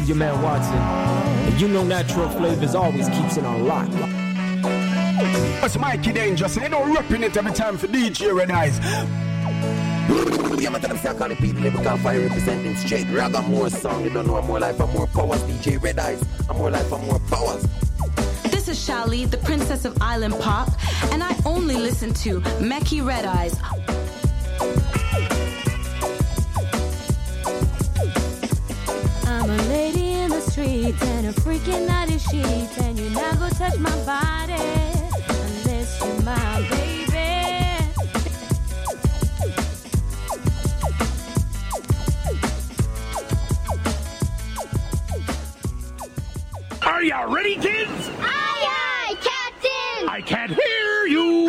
your man Watson. And you know Natural Flavors always keeps it on lock. It's Mikey Dangerous, and they don't repping it every time for DJ Red Eyes. Yeah, man, I'm stuck on the people, lyrical fire representing straight rag and more song. You don't know I'm more life and more powers. DJ Red Eyes, I'm more life and more powers. This is Shali, the princess of island pop, and I only listen to Meki Red Eyes. I'm a lady in the streets and a freaking naughty sheet, and you're not gonna touch my body unless you're my baby. Are ya ready, kids? Aye, aye, Captain! I can't hear you!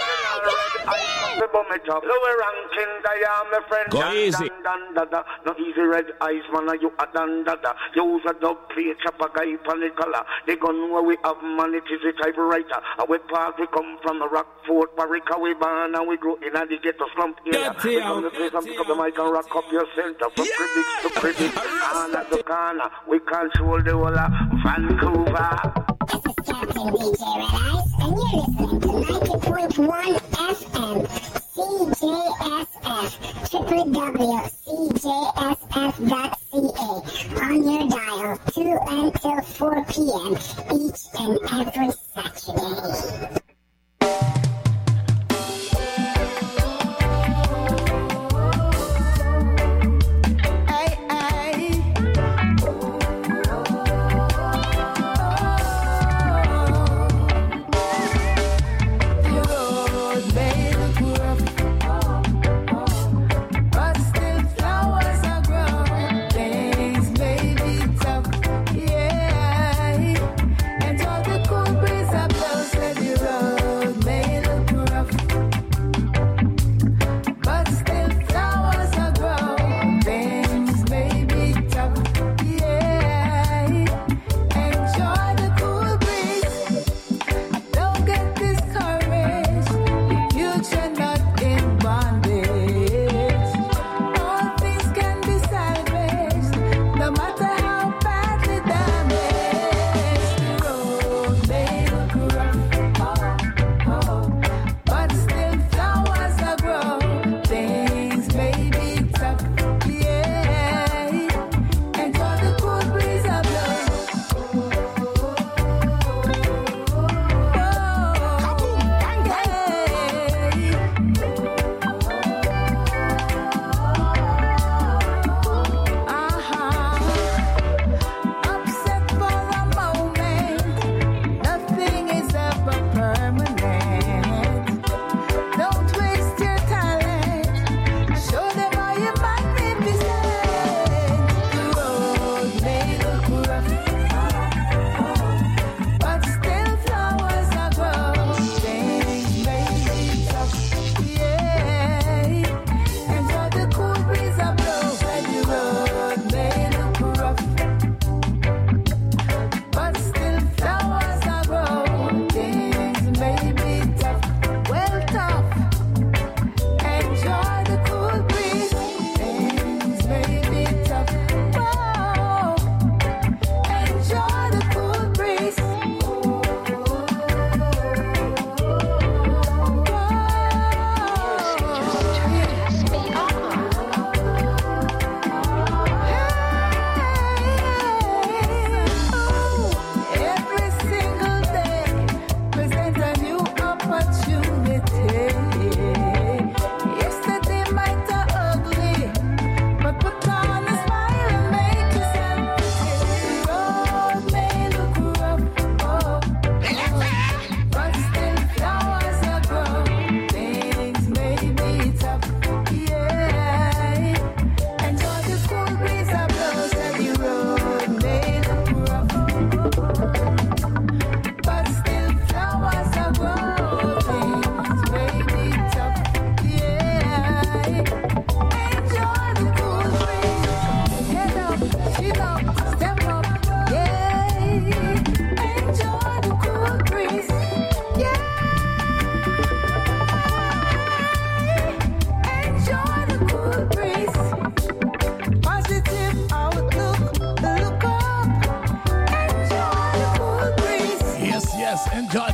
Lower ranking, I am a friend. Go easy. No easy Red Eyes, man, you a dandada. Use a dog play, chop a guy, panicala. They gun where we have man, it is a typewriter. We part, we come from the Rockford, Barrica, we born, and we grow in a the ghetto slump area. We come to play some pick up the mic and rock up your center. From critics to critics, corner to corner. We control the whole of Vancouver. This is Captain DJ Red Eyes, and you're listening to 90.1 FM. CJSF, www.cjsf.ca, on your dial 2 until 4 p.m. each and every Saturday. Could be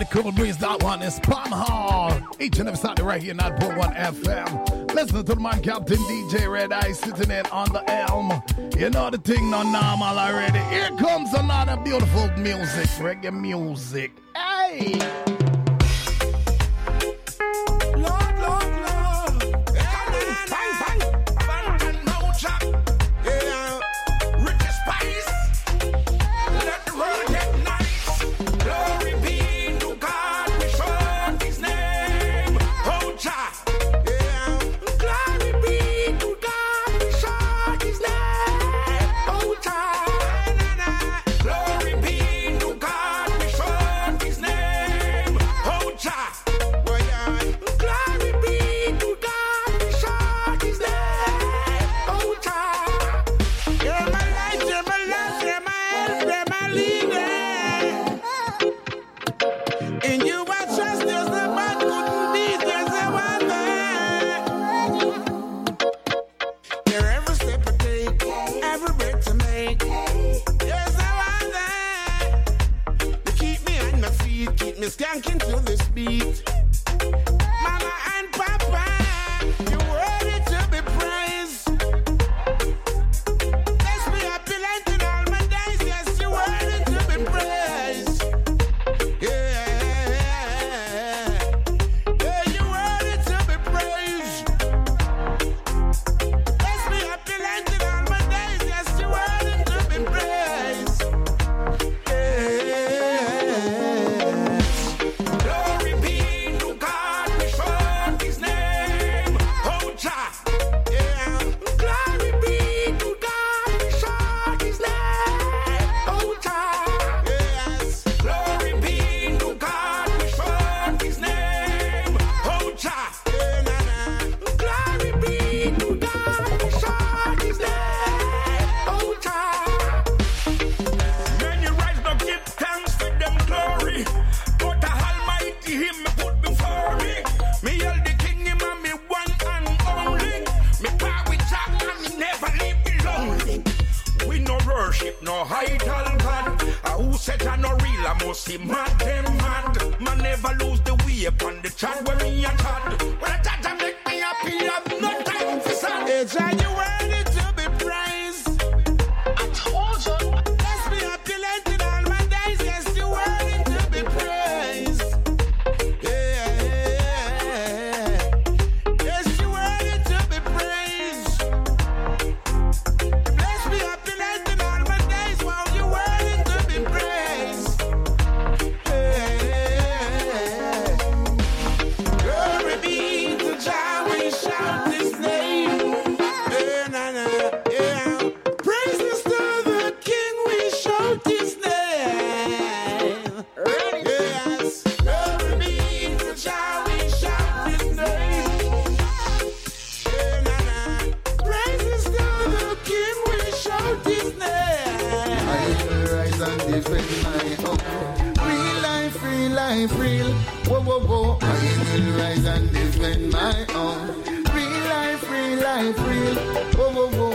Cool Breeze, that one is Palm Hall. Each and every Saturday right here, 9.1 FM. Listen to the man Captain DJ Red Eye sitting in on the elm. You know the thing not normal already. Here comes another beautiful music, reggae music. Hey! Skanking to this beat. Mama and Papa, you worthy to be praised. Let's be opulent in all my days. Yes, you worthy to be praised. Yeah, you worthy to be praised. Let's be opulent in all my days. Yes, you worthy to be praised. No idol God, who said I no real, I must see mad them mad. Man never lose the way upon the chat when me a chat. When I chat and make me happy, I've no time for sad. It's how you worthy to be praised. I told you. Let's be opulent in all my days. Yes, you worthy to be praised. Yeah. Yes, you worthy to be praised. Let's be opulent in all my days. Wow, you worthy to be praised. Glory be to Jah, we shout His name. Praises to the King, we shout His name. Yes, glory be to Jah, we shout His name. Praises to the King, we shout His name. I will rise and defend my own. Real life, real. Whoa, whoa, whoa. I will rise and defend my own. Real life, real. Whoa, whoa, whoa.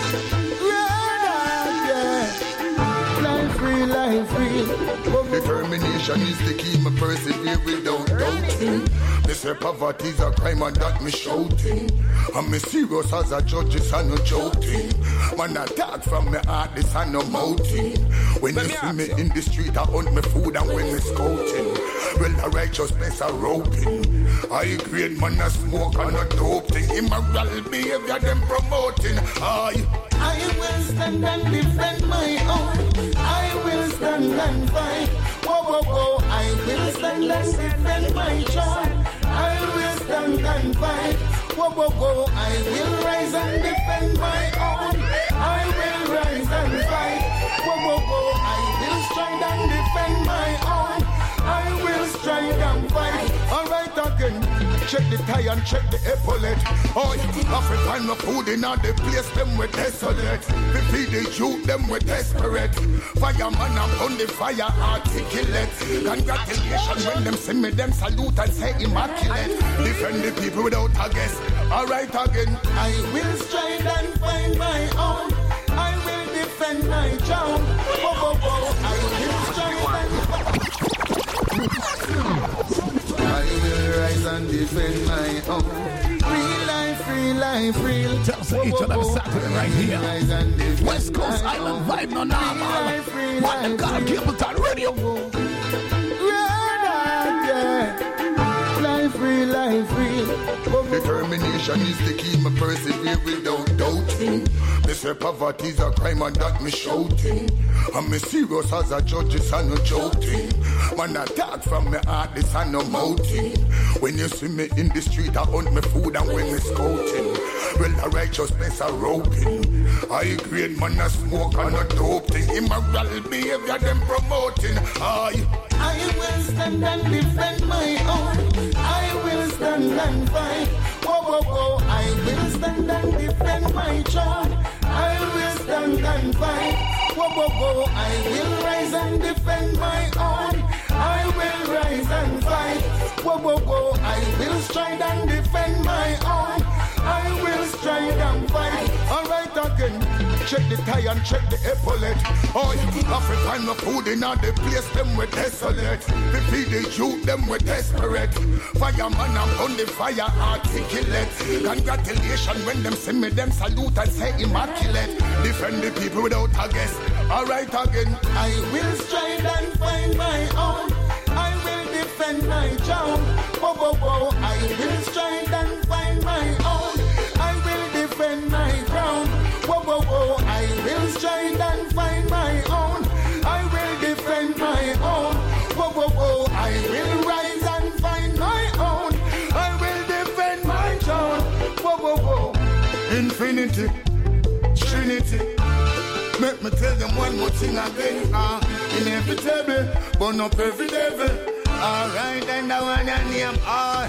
Yeah. Life, real. Whoa, whoa. Determination is the key. Me persevere without doubting. Me say poverty's a crime and that me shouting. And me serious as a judge, it's a no joking. Man attack from me heart, this a no mouthing. When you see me in the street, I hunt me food and when me scouting. Well, the righteousness are roping. I grade man a smoke and a dope thing. Immoral behavior them promoting. I will stand and defend my own. I will stand and fight. Whoa, whoa, whoa. I will stand and defend my child. I will stand and fight. Whoa, whoa, whoa. I will rise and defend my own. I will rise and fight. Whoa, whoa, whoa. I will stride and defend my own. I will stride and fight. Alright again. Check the tie and check the epaulet. Oh, have to find no food in all the place, them with desolate. We feed the youth, them with desperate. Fireman upon the fire, articulate. Congratulations when them see me, them salute and say immaculate. Defend the people without a guess. Alright again. I will stride and find my own. I will defend my job. I will stride and find. I will rise and defend my own. Real life, real life, real. Tell us each and every Saturday right here. West Coast Island vibe, no normal. What them call Capleton Radio. Life real, life real. Determination is the key, me persevere without doubting. Me say poverty's a crime and that me shouting. And me serious as a judge, it's a no joking. Man attack from me heart, this a no mouthing. When you see me in the street, I hunt me food and when me scouting. Well, the righteousness are roping. I grade man a smoke and a dope thing. Immoral behavior them promoting. I will stand and defend my own. I will stand and fight. Whoa, whoa, whoa. I will stand and defend my child. I will stand and fight. Whoa, whoa, whoa. I will rise and defend my own. I will rise and fight. Whoa, whoa, whoa. I will stride and defend my own. I will stride and fight. Alright again. Check the tie and check the epaulet. Oh, Africa find no food in all the place, them we desolate. We feed the youth, them we desperate. Fireman, I'm on the fire, articulate. Congratulations when them see me, them salute and say immaculate. Defend the people without a guess. Alright again. I will stride and find my own. I will defend my child. Whoa, whoa, whoa. I will stride and find my own. I will defend my ground. Whoa, whoa, whoa. I will stride and find my own. I will defend my own. Whoa, whoa, whoa. I will rise and find my own. I will defend my child. Whoa, whoa, whoa. Infinity, Trinity. Make me tell them one more thing again. Inevitable, burn up every devil. Alright, and I wanna name all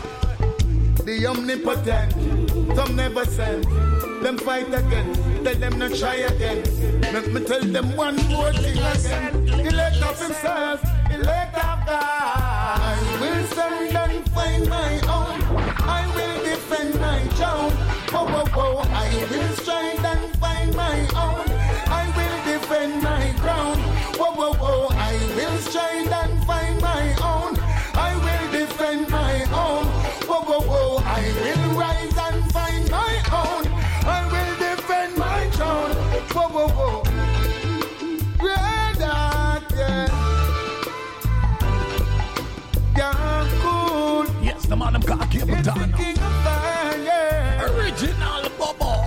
the omnipotent. Some never send. Them fight again. Tell them not try again. Make me tell them one more thing again. Elect of himself, elect of God. I will stand and find my own. I will defend my child. Whoa, whoa, whoa. I will stride and find my own. I will defend my ground. Whoa, whoa, whoa. I will stride and find my own. I will defend my own. Whoa, whoa, whoa. I will rise and find my own. I will defend my child. Whoa, whoa, whoa. Red Heart, yeah. Yeah, cool. Yes, the man them call Capleton. King of fire, yeah. Original Bobo.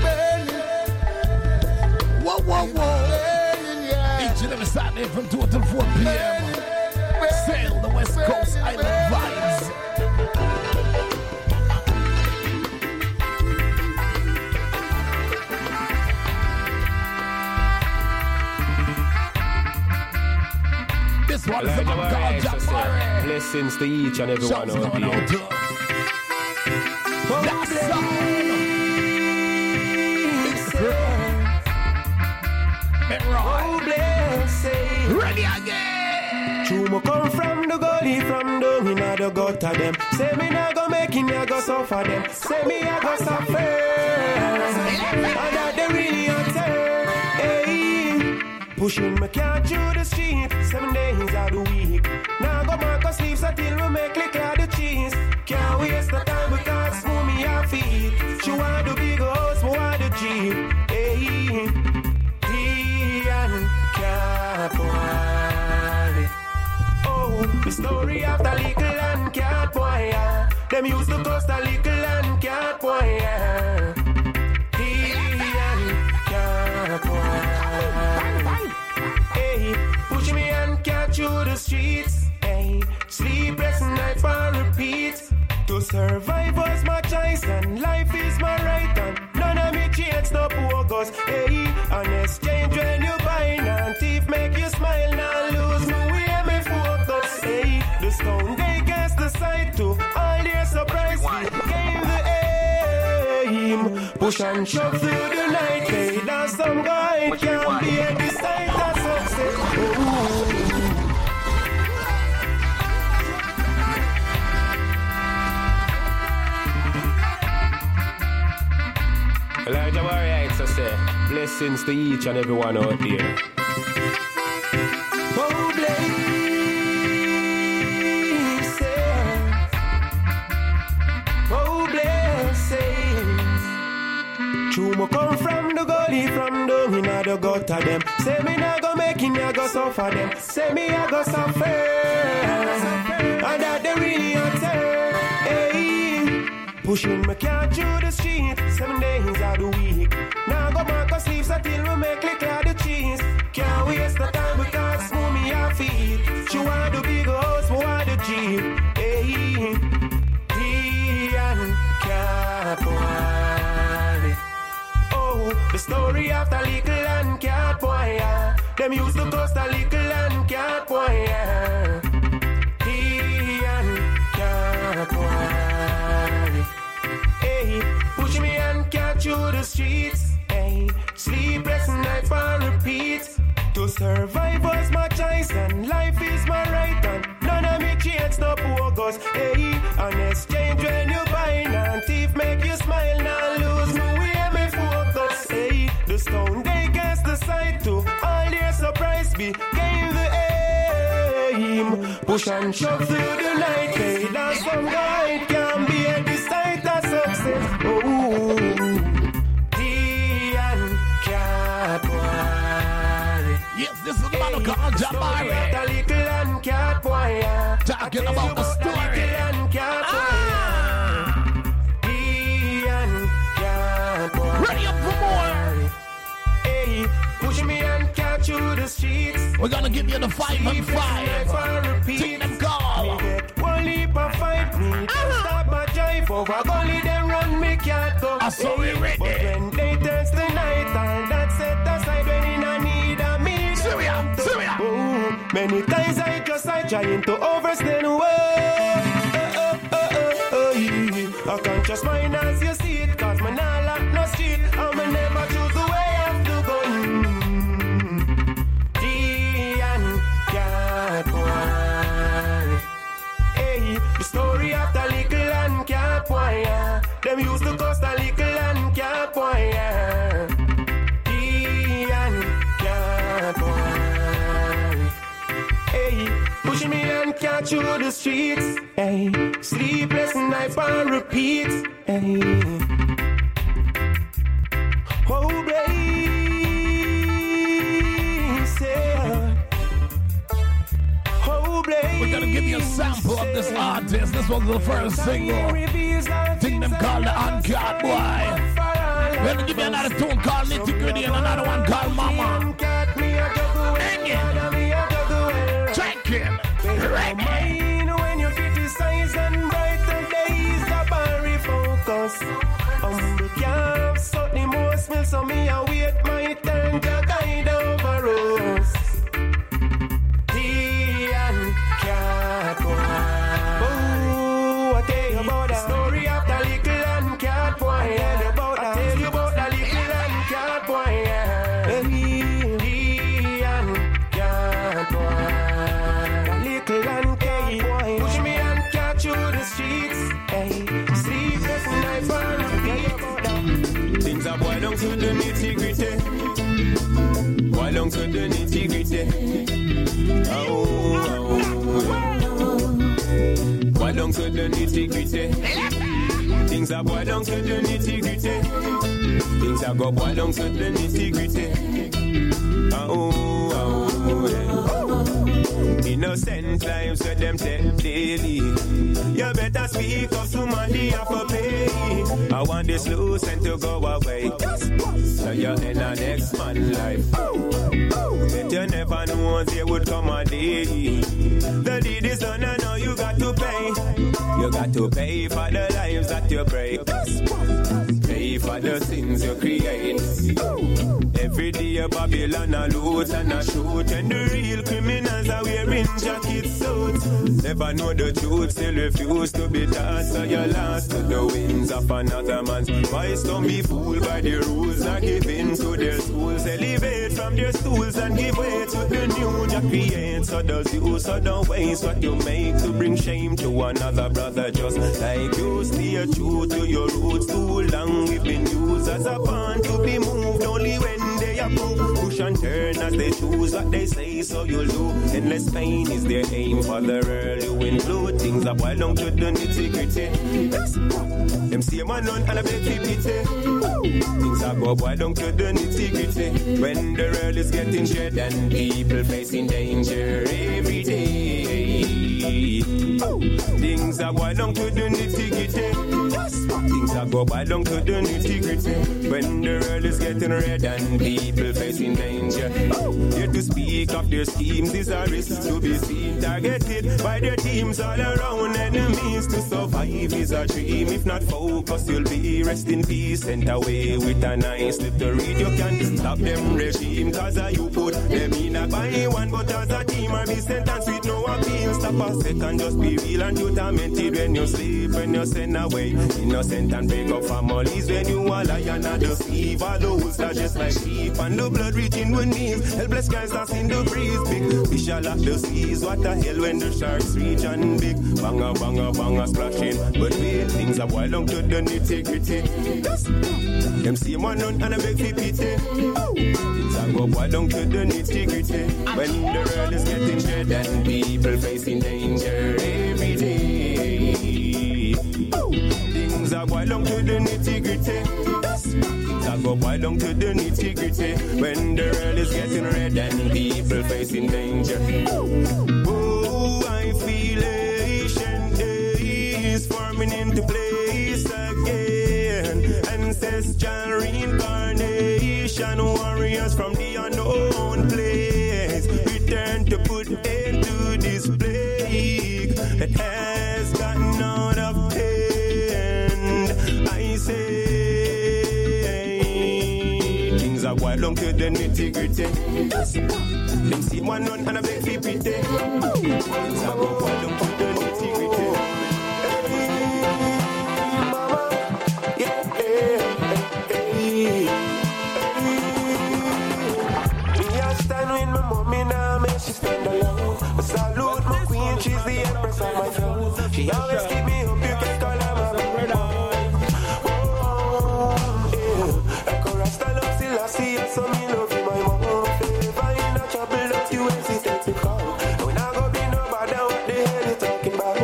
Whoa, whoa, whoa. Each and every Saturday from 2 till 4 p.m. Sail the West Coast Island vibes. This one is the man called Jack Murray. Blessings to each and every one out here. That's sound. Oh, blessing. Ready again. Chumo come from the gully, from down in the gutter them. Say me nah go make it, nah go suffer them. Say me I go suffer. And that they really answer. Hey, pushing my car through the street 7 days of the week. Now go back to sleep so till we make lick out the cheese. Can't waste the time because move me off feet. She want the big house, me want the Jeep. Hey. Oh, the story of the little and cat boy, yeah. Them used to cost a little and cat boy, yeah. He and cat boy. Hey, push me and cat through the streets. Hey, sleepless nights for repeat. To survive was my choice and life is my right. And none of me chance no bogus. Hey, an exchange when you buy and thief make you smile. Now lose me way me focus. Hey, the stone they cast the sight to all their surprise. Gave the aim, push and shove through the night. Hey, that's some guy can't be at the side of success. Ooh. Elijah Warrior, so say, blessings to each and everyone out there. Oh, blessings. Chuma come from the gully, from down in the gutter them. Say me nah go make it, nah go suffer them. Say me I go suffer, and that they really answer. Hey, pushing my car through the street 7 days of the week. Now go back to sleep so till we make lick like the cheese. Can't waste the time because move me off feet. She want the big house, we want the Jeep. Hey, Ian Cat Boy. Oh, the story of the little and cat boy. Yeah. Them used to cost a little and cat boy. Yeah. Ian Cat Boy. Hey, push me and cat through the streets. Hey, sleepless night for repeat. To survive was my choice and life is my right. And none of me kids no bogus. Hey, an exchange when you buy and thief make you smile. Now lose me way me focus. Hey, the stone they cast the sight to all their surprise be gain the aim. Push and shove through the night. Hey, that's some guy can be at the sight of success. Oh, Ian Cat Boy. Yes, this is the man called Jabari. Talking about the story. Ready up for more. Hey, push me and catch you the streets. We're gonna give you the 5 and 5. Take them call. One leap of 5 me. Stop my drive over. Gully then run me cat go. I saw it ready. But when they test the night time, that's set aside when in a need of me. Syria. Oh, many times I trying to overstand away. I can't trust mine as you see it, cause man I lock no street. I'm never choose the way of the gun. Ian Cat Boy. Hey, the story of the little and cat boy. Yeah. Them used to cost a little and cat boy. Yeah. Ian Cat Boy. Hey, pushing me and catch you the streets. Hey, sleepless night on repeat. Hey, oh blaze, yeah. Oh blaze. We're gonna give you a sample of this artist. This was the first single. Think them called the Uncut Boy. We're gonna give you another tune called Nitty Gritty and another one called Mama. Drinking, reggae. When you criticize and brighter days, the bar focus. The calf suck the most milk, so me I wait my turn to guide over us. Ian Cat Boy. Oh, I tell you about the story of the little and cat boy. I tell you about the little and cat boy. Ian Cat Boy. Little and cat boy. Push me and catch you the streets. Hey, sleepless night for things are boiled down to the nitty gritty. Boiled down to the nitty gritty. Oh. Boiled down to the nitty gritty. Things are boiled down to the nitty gritty. Things are go boiled down to the nitty gritty. Innocent lives where them take daily. You better speak up, somebody have to pay. I want this loose and to go away. So you're in the next man life. But you never know they would come a day. The deed is done and now you got to pay. You got to pay for the lives that you break. Pay for the sins you create. Every day a Babylon a loot and a shoot. And the real criminals are wearing jacket suits. Never know the truth, still refuse to be taught. So you're lost to the winds of another man's voice. Don't be fooled by the rules, not give in to their schools. Elevate from their stools and give way to the new you create. So does you, so don't waste what you make to bring shame to another brother. Just like you stay true to your roots. Too long we've been used as a pawn to be moved only when they approve. Push and turn as they choose what they say. so you'll do. Endless pain is their aim for the world you include. Things are boiled down to the nitty-gritty. Them see a man on and a beg for pity. Things are boiled down to the nitty-gritty. When the world is getting dread and people facing danger every day. Things are boiled down to the nitty-gritty. Things are boiled down to the nitty-gritty. When the world is getting red and people facing danger. Here to speak of their schemes is a risk to be seen. Targeted by their teams all around. Enemies to survive is a dream. If not focused, you'll be rest in peace. Sent away with a nice little read. You can't stop them regime. Cause you put them in a by one. But as a team or be sentenced with no appeal. Stop a second, just be real and you tormented when you sleep. When you send away innocent and break up families. When you are lion and deceive. All the wolves are just like sheep. And the blood reaching with knees. Helpless guys lost in the breeze. Big fish are like the seas. What the hell when the sharks reach and big banga banga banga splashing. But wait, things are boiled down to the nitty-gritty. Them see one on and a beg for pity. Things are boiled down to the nitty-gritty. When the world is getting dread and people facing danger every day. Things are boiled down to the nitty-gritty. Things are boiled down to the nitty-gritty. When the world is getting red and people facing danger. Oh, I feel ancient days forming into place again. Ancestral reincarnation, warriors from the unknown place. Return to put end to this plague that has gotten out of hand. I say things are wild down to the nitty-gritty. Them see one on and a beg for pity. Things are go wild down to the nitty-gritty. She stand alone. I salute my queen, she's the empress of my throne. She always keep me up, you can call her my brother. Oh, yeah. Echo Rasta love Selassie, so me love you, my mom. If I ain't a trouble, don't you hesitate to call. When I go be nobody, what the hell you talking about?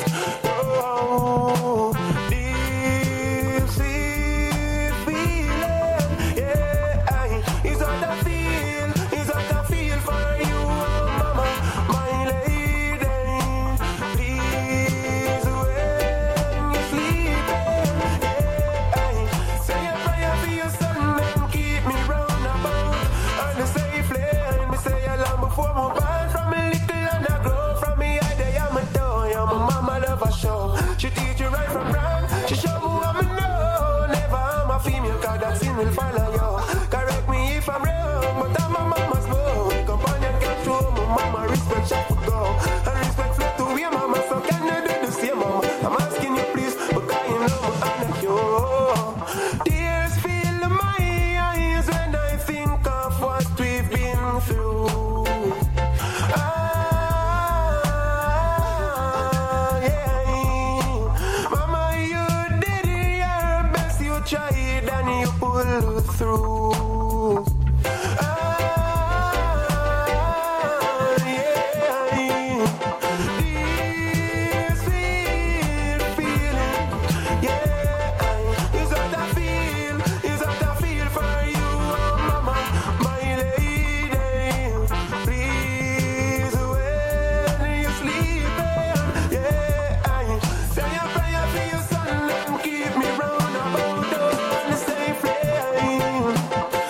Oh, deep sweet feeling, yeah. It's what I feel, it's what I feel for you. She teach you right from wrong. She show me what I know. Never I'm a female, cause that sin will follow you. Correct me if I'm wrong, but I'm a mama's boy. Companion can't show my mama respect, she could go. And respect flow to your mama, so can you do the same, mama? I'm asking you please, but I know my honor you. Tears fill my eyes when I think of what we've been through. Tried and you pull through. Yeah. This sweet feeling, yeah. Is what I feel, is what I feel for you, oh mama, my lady. Please, when you're sleeping, yeah. Say a prayer for your son and keep me round about.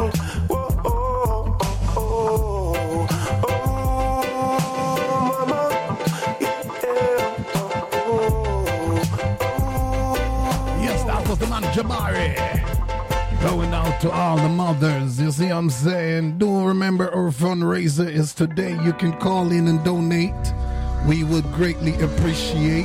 Jamari. Going out to all the mothers, you see what I'm saying? Do remember our fundraiser is today. You can call in and donate. We would greatly appreciate.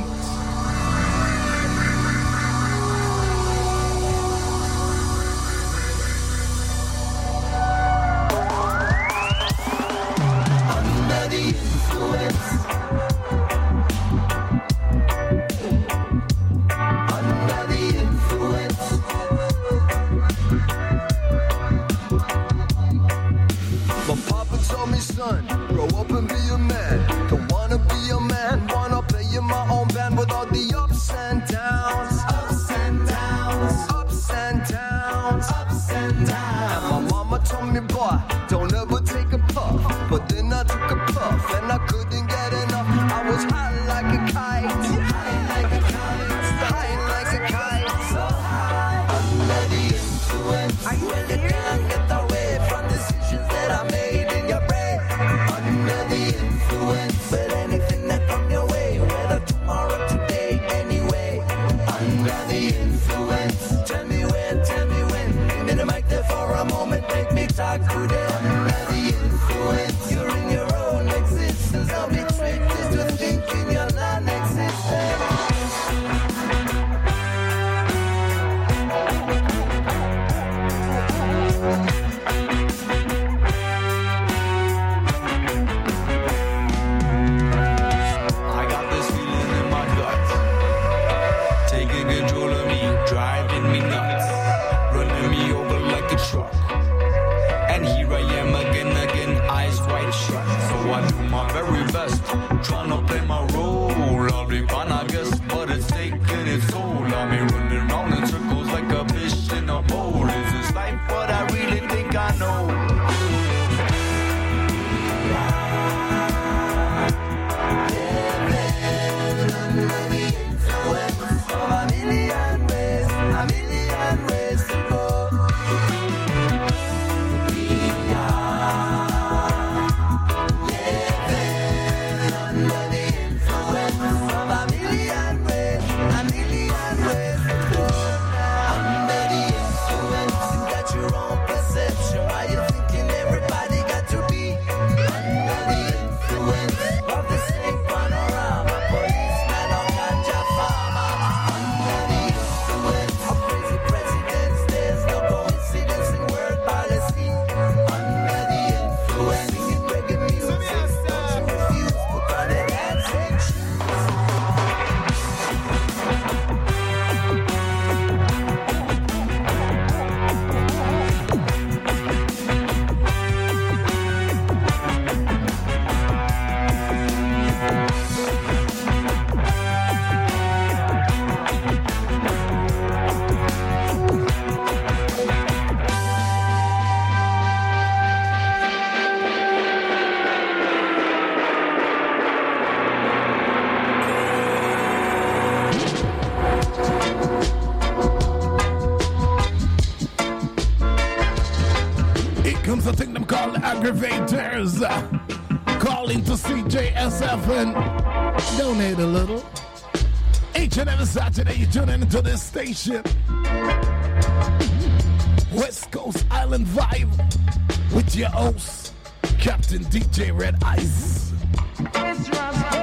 Aggravators, calling to CJSF and donate a little. Each and every Saturday you tune into this station. West Coast Island Vibe with your host, Captain DJ Red Ice.